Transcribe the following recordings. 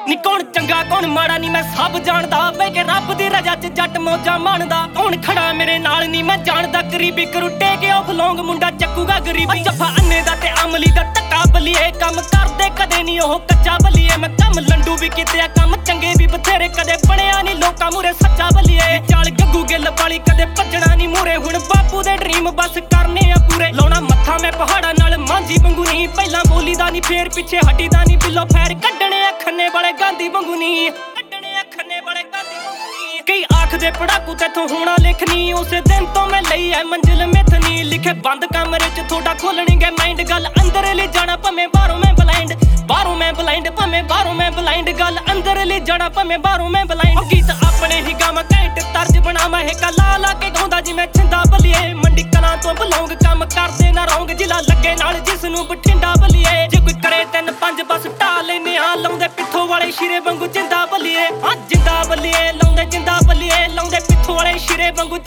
ਨੀ ਕੌਣ ਚੰਗਾ ਕੌਣ ਮਾੜਾ ਨੀ ਮੈਂ ਸਭ ਜਾਣਦਾ ਵੇ ਕਿ ਰੱਬ ਦੀ ਰਜ਼ਾ 'ਚ ਜੱਟ ਮੌਜਾਂ ਮਾਣਦਾ ਕੌਣ ਖੜਾ ਮੇਰੇ ਨਾਲ ਨੀ ਮੈਂ ਜਾਣਦਾ ਗਰੀਬੀ ਕਰੁੱਟੇ ਕੇ ਆਫ ਲੌਂਗ ਮੁੰਡਾ ਚੱਕੂਗਾ ਗਰੀਬੀ ਜੱਫਾ ਅੰਨੇ ਦਾ ਤੇ ਅਮਲੀ ਦਾ ਟੱਕਾ ਬਲੀਏ ਕੰਮ ਕਰਦੇ ਕਦੇ ਨੀ ਉਹ ਕੱਚਾ ਬਲੀਏ ਮੈਂ ਕੰਮ ਲੰਡੂ ਵੀ ਕੀਤੇ ਆ ਕੰਮ ਚੰਗੇ ਵੀ ਬਥੇਰੇ ਕਦੇ ਬਣਿਆ ਨੀ ਲੋਕਾਂ ਮੂਰੇ ਸੱਚਾ ਬਲੀਏ ਚਾਲ ਗੱਗੂ ਗਿੱਲ ਵਾਲੀ ਕਦੇ ਭੱਜਣਾ ਨੀ ਮੂਰੇ ਹੁਣ ਬਾਪੂ ਦੇ ਡ੍ਰੀਮ ਬਸ ਕਰਨੇ ਆ ਪੂਰੇ ਲਾਉਣਾ ਮੱਥਾ ਮੈਂ ਪਹਾੜਾਂ ਨਾਲ ਮਾਂਜੀ ਵਾਂਗੂ ਨੀ ਪਹਿਲਾਂ ਬੋਲੀ ਦਾ ਨੀ ਫੇਰ ਪਿੱਛੇ ਹੱਟੀ ਦਾ ਨੀ ਬਿੱਲੋ ਫੈਰ ਕੱਢਣੇ ਆ ਖੰਨੇ ਵਾਲੇ ਗਾਂਧੀ ਵਾਂਗੂ ਨੀ ਕੱਢਣੇ ਆ ਖੰਨੇ ਵਾਲੇ ਗਾਂਧੀ ਵਾਂਗੂ ਨੀ ਕਈ ਆਖਦੇ ਪੜਾਕੂ ਤੇਥੋਂ ਹੋਣਾ ਲਿਖਣੀ ਉਸੇ ਦਿਨ ਤੋਂ ਮੈਂ ਲਈ ਐ ਮੰਜ਼ਿਲ ਮਿੱਥਨੀ ਲਿਖੇ ਬੰਦ ਕਮਰੇ 'ਚ ਥੋੜਾ ਖੋਲਣਗੇ ਮਾਈਂਡ ਗੱਲ ਅੰਦਰ ਲੈ ਜਾਣਾ ਭਾਵੇਂ ਬਾਹਰੋਂ ਮੈਂ ਬਲਾਈਂਡ ਭਾਵੇਂ ਬਾਹਰੋਂ ਮੈਂ ਬਲਾਈਂਡ ਗੱਲ ਅੰਦਰ ਲੈ ਜਾਣਾ ਭਾਵੇਂ ਬਾਹਰੋਂ ਮੈਂ ਬਲਾਈਂਡ ਗੀਤ ਆਪਣੇ ਹੀ ਗਾਵਾਂ ਘੈਂਟ ਤਰਜ ਬਣਾਵਾਂ ਇਹ ਕਲਾ ਲਾ ਕੇ ਗਾਉਂਦਾ ਜਿਵੇਂ ਛਿੰਦਾ ਬਲੀਏ ਮੰਡੀ ਕਲਾਂ ਤੋਂ ਬਲੌਂਗ ਕੰਮ ਕਰਦੇ ਨਾ ਰੌਂਗ ਜ਼ਿਲ੍ਹਾ ਲੱਗੇ ਨਾਲ ਜਿਸ ਨੂੰ ਬਠਿੰਡਾ ਬਲੀਏ ਜੇ ਕੋਈ ਕਰੇ 3-5 ਬਸ ਢਾ ਲੈਨੇ ਆ ਲਾਉਂਦੇ ਪਿੱਥੋਂ ਵਾਲੇ ਸ਼ੀਰੇ ਵਾਂਗੂ ਜਿੰਦਾ ਬਲੀਏ ਆ ਜਿੰਦਾ ਬਲੀਏ ਲਾਉਂਦੇ ਜਿੰਦਾ ਬਲੀਏ ਲਾਉਂਦੇ ਪਿੱਥੋਂ ਵਾਲੇ ਸ਼ੀਰੇ ਵਾਂਗੂ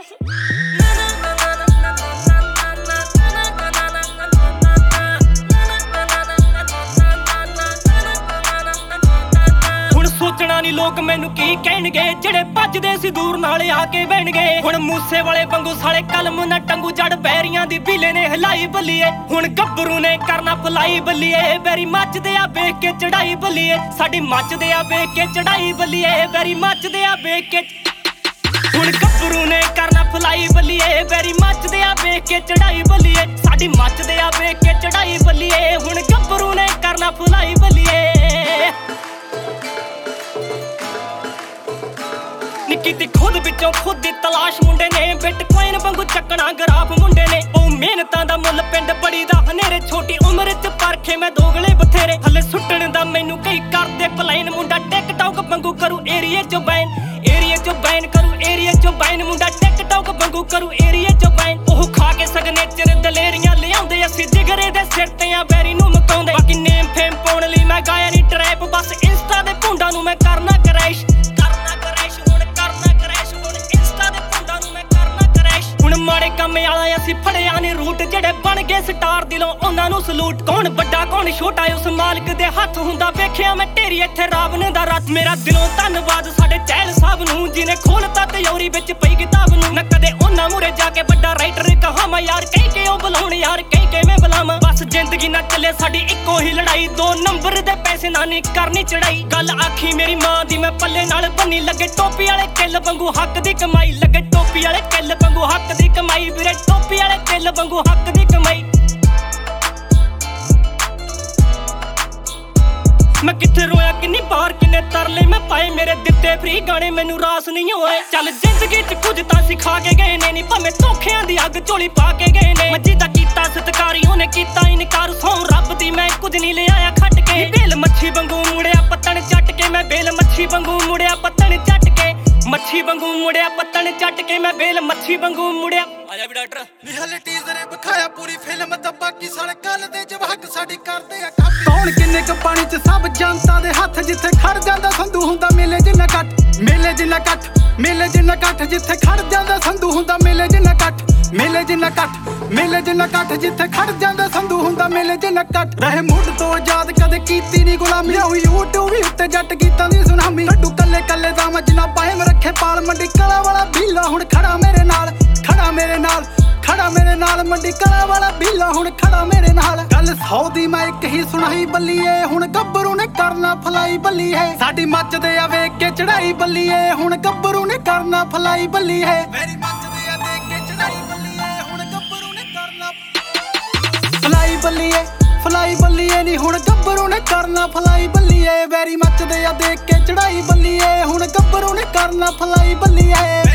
ਨੀ ਲੋਕ ਮੈਨੂੰ ਕੀ ਕਹਿਣਗੇ ਜਿਹੜੇ ਭੱਜਦੇ ਸੀ ਦੂਰ ਨਾਲ ਆ ਕੇ ਬਹਿਣਗੇ ਹੁਣ ਮੂਸੇ ਵਾਲੇ ਵਾਂਗੂ ਸਾਲੇ ਕਲਮ ਨਾ ਟੰਗੂ ਜੜ ਬੈਰੀਆਂ ਦੀ ਬੀਲੇ ਨੇ ਹਿਲਾਈ ਬੱਲੀਏ ਹੁਣ ਗੱਭਰੂ ਨੇ ਕਰਨਾ ਫਲਾਈ ਬੱਲੀਏ ਬੈਰੀ ਮੱਚਦੇ ਆ ਵੇਖ ਕੇ ਚੜਾਈ ਬੱਲੀਏ ਸਾਡੀ ਮੱਚਦੇ ਆ ਵੇਖ ਕੇ ਚੜਾਈ ਬੱਲੀਏ ਬੈਰੀ ਮੱਚਦੇ ਆ ਵੇਖ ਕੇ ਹੁਣ ਗੱਭਰੂ ਨੇ ਕਰਨਾ ਫਲਾਈ ਬੱਲੀਏ ਬੈਰੀ ਮੱਚਦੇ ਆ ਵੇਖ ਕੇ ਚੜਾਈ ਬੱਲੀਏ ਸਾਡੀ ਮੱਚਦੇ ਆ ਵੇਖ ਕੇ ਚੜਾਈ ਬੱਲੀਏ ਹੁਣ ਗੱਭਰੂ ਨੇ ਕਰਨਾ ਫਲਾਈ ਬੱਲੀਏ ਕੀਤੀ ਖੁਦ ਵਿੱਚੋਂ ਖੁਦ ਦੀ ਤਲਾਸ਼ ਮੁੰਡੇ ਨੇ ਬਿਟਕੋਇਨ ਵਾਂਗੂ ਚੱਕਣਾ ਗਰਾਫ ਮੁੰਡੇ ਨੇ ਉਹ ਮਿਹਨਤਾਂ ਦਾ ਮੁੱਲ ਪਿੰਡ ਬੜੀ ਦਾ ਹਨੇਰੇ ਛੋਟੀ ਉਮਰ 'ਚ ਪਰਖੇ ਮੈਂ ਦੋਗਲੇ ਬਥੇਰੇ ਹਲੇ ਸੁੱਟਣ ਦਾ ਮੈਨੂੰ ਕਈ ਕਰਦੇ ਪਲਾਈਨ ਮੁੰਡਾ ਟਿਕਟੌਕ ਵਾਂਗੂ ਕਰੂ ਏਰੀਏ 'ਚ ਬੈਨ ਕਰੂ ਏਰੀਏ 'ਚ ਬੈਨ ਮੁੰਡਾ ਟਿਕਟੌਕ ਵਾਂਗੂ ਕਰੂ ਏਰੀਏ 'ਚ ਬੈਨ ਉਹ ਖਾ ਕੇ ਸਿਗਨੇਚਰ ਦਲੇਰੀਆਂ ਲਿਆਉਂਦੇ ਅਸੀਂ ਜਿਗਰੇ ਦੇ ਸਿਰ ਤੇ ਆ ਬੈਰੀ ਨੂੰ ਮਕਾਉਂਦੇ ਬਾਕੀ ਨੇਮ ਫੇਮ ਪਾਉਣ ਲਈ ਮੈਂ ਗਾਇਆ ਨੀ ਟਰੈਪ ਬਸ ਇੰਸਟਾ ਦੇ ਭੁੰਡਾਂ ਨੂੰ ਮੈਂ ਕਰਨਾ ਕਰੈਸ਼ ਮਾੜੇ ਕੰਮ ਵਾਲਾ ਅਸੀਂ ਫੜਿਆ ਨੇ ਰੂਟ ਜਿਹੜੇ ਬਣ ਗਏ ਸਟਾਰ ਦਿਲੋਂ ਉਹਨਾਂ ਨੂੰ ਸਲੂਟ ਕੌਣ ਵੱਡਾ ਕੌਣ ਛੋਟਾ ਉਸ ਮਾਲਕ ਦੇ ਹੱਥ ਹੁੰਦਾ ਵੇਖਿਆ ਮੈਂ ਢੇਰੀ ਇੱਥੇ ਰਾਵਣ ਦਾ ਰੱਥ ਮੇਰਾ ਦਿਲੋਂ ਧੰਨਵਾਦ ਸਾਡੇ ਚਹਿਲ ਸਾਹਿਬ ਨੂੰ ਜਿਹਨੇ ਖੋਲਤਾ ਤਿਉਰੀ ਵਿੱਚ ਪਈ ਕਿਤਾਬ ਨੂੰ ਨਾ ਕਦੇ ਉਹਨਾਂ ਮੂਰੇ ਜਾ ਕੇ ਵੱਡਾ ਰਾਈਟਰ ਕਹਾਵਾਂ ਯਾਰ ਕਹਿ ਕੇ ਉਹ ਬੁਲਾਉਣ ਯਾਰ ਕਹਿ ਕੇ ਮੈਂ ਬੁਲਾਵਾਂ ਬਸ ਜ਼ਿੰਦਗੀ ਨਾਲ ਚੱਲੇ ਸਾਡੀ ਇੱਕੋ ਹੀ ਲੜਾਈ 2 ਨੰਬਰ ਦੇ ਪੈਸੇ ਨਾਲ ਨਹੀਂ ਕਰਨੀ ਚੜਾਈ ਗੱਲ ਆਖੀ ਮੇਰੀ ਮਾਂ ਦੀ ਮੈਂ ਪੱਲੇ ਨਾਲ ਬੰਨੀ ਲੱਗੇ ਟੋਪੀ ਵਾਲੇ ਕਿੱਲ ਵਾਂਗੂ ਹੱਕ ਦੀ ਕਮਾਈ ਲੱਗੇ ਟੋਪੀ ਵਾਲੇ ਕਿੱਲ ਵਾਂਗੂ ਹੱਕ ਦੀ ਕਮਾਈ ਵੀਰੇ ਟੋਪੀ ਵਾਲੇ ਕਿੱਲ ਵਾਂਗੂ ਹੱਕ ਦੀ ਕਮਾਈ ਮੈਂ ਕਿੱਥੇ ਰੋਇਆ ਕਿੰਨੀ ਵਾਰ ਕਿੰਨੇ ਤਰਲੇ ਮੈਂ ਪਾਏ ਮੇਰੇ ਦਿੱਤੇ ਫ੍ਰੀ ਗਾਣੇ ਮੈਨੂੰ ਰਾਸ ਨਹੀਂ ਹੋਏ ਚੱਲ ਜ਼ਿੰਦਗੀ 'ਚ ਕੁਝ ਤਾਂ ਸਿਖਾ ਕੇ ਗਏ ਨੇ ਨੀ ਭਾਵੇਂ ਧੋਖਿਆਂ ਦੀ ਅੱਗ ਝੋਲੀ ਪਾ ਕੇ ਗਏ ਨੇ ਮੱਜੀ ਦਾ ਕੀਤਾ ਸਤਿਕਾਰੀ ਉਹਨੇ ਕੀਤਾ ਇਨਕਾਰ ਸੌਂ ਰੱਬ ਦੀ ਮੈਂ ਕੁਝ ਨਹੀਂ ਲਿਆਇਆ ਖੱਟ ਕੇ ਬੇਲ ਮੱਛੀ ਵਾਂਗੂ ਮੁੜਿਆ ਪੱਤਣ ਚੱਟ ਕੇ ਮੈਂ ਬੇਲ ਮੱਛੀ ਵਾਂਗੂ ਮੁੜਿਆ ਪੱਤਣ ਚੱਟ ਕੇ ਮੱਛੀ ਵਾਂਗੂ ਮੁੜਿਆ ਪੱਤਣ ਚੱਟ ਕੇ ਮੈਂ ਬੇਲ ਮੱਛੀ ਵਾਂਗੂ ਮੁੜਿਆ ਆਜਾ ਵੀ ਡਾਕਟਰ ਨਿਹਾਲੇ ਟੀਜ਼ਰੇ ਵਿਖਾਇਆ ਪੂਰੀ ਫਿਲਮ ਤਾਂ ਬਾਕੀ ਸਾਲੇ ਕੱਲ ਦੇ ਜਵਾਕ ਸਾਡੀ ਕਰਦੇ ਆ ਕਾਪੀ ਕੌਣ ਕਿੰਨੇ ਕ ਪਾਣੀ 'ਚ ਸਭ ਜਨਤਾ ਦੇ ਹੱਥ ਜਿੱਥੇ ਖੜ ਜਾਂਦਾ ਸੰਧੂ ਹੁੰਦਾ ਮੇਲੇ ਜਿੰਨਾ ਕੱਟ ਮੇਲੇ ਜਿੰਨਾ ਕੱਟ ਜਿੱਥੇ ਖੜ ਜਾਂਦਾ ਸੰਧੂ ਹੁੰਦਾ ਮੇਲੇ ਜਿੰਨਾ ਕੱਟ ਮੇਲੇ ਜਿੰਨਾ ਕੱਟ ਜਿੱਥੇ ਖੜ ਜਾਂਦਾ ਸੰਧੂ ਹੁੰਦਾ ਮੇਲੇ ਜਿੰਨਾ ਕੱਟ ਰਹੇ ਮੁੱਢ ਤੋਂ ਆਜ਼ਾਦ ਕਦੇ ਕੀਤੀ ਨੀ ਗੁਲਾਮੀ ਹੋਈ YouTube ਵੀ ਉੱਤੇ ਜੱਟ ਗੀਤਾਂ ਦੀ ਸੁਨਾਮੀ ਲੱਡੂ ਕੱਲੇ ਦਾ ਮਜਨਾ ਪਾਇਮ ਰੱਖੇ ਪਾਲ ਮੰਡੀ ਕਲਾ ਵਾਲਾ ਬੀਲਾ ਹੁਣ ਖੜਾ ਮੇਰੇ ਨਾਲ ਮੰਡੀ ਕਲਾ ਵਾਲਾ ਬੀਲਾ ਹੁਣ ਖੜਾ ਮੇਰੇ ਨਾਲ ਗੱਲ 100 ਦੀ ਮੈਂ ਇੱਕ ਹੀ ਸੁਣਾਈ ਬੱਲੀਏ ਹੁਣ ਗੱਭਰੂ ਨੇ ਕਰਨਾ ਫਲਾਈ ਬੱਲੀਏ ਸਾਡੀ ਮੱਚਦੇ ਆ ਵੇਖ ਕੇ ਚੜਾਈ ਬੱਲੀਏ ਹੁਣ ਗੱਭਰੂ ਨੇ ਕਰਨਾ ਫਲਾਈ ਬੱਲੀਏ ਮੇਰੀ ਮੱਚਦੇ ਆ ਦੇਖ ਕੇ ਚੜਾਈ ਬੱਲੀਏ ਹੁਣ ਗੱਭਰੂ ਨੇ ਕਰਨਾ ਫਲਾਈ ਬੱਲੀਏ ਨੀ ਹੁਣ ਗੱਭਰੂ ਨੇ ਕਰਨਾ ਫਲਾਈ ਬੱਲੀਏ ਵੈਰੀ ਮੱਚਦੇ ਆ ਦੇਖ ਕੇ ਚੜਾਈ ਬੱਲੀਏ ਹੁਣ ਗੱਭਰੂ ਨੇ ਕਰਨਾ ਫਲਾਈ ਬੱਲੀਏ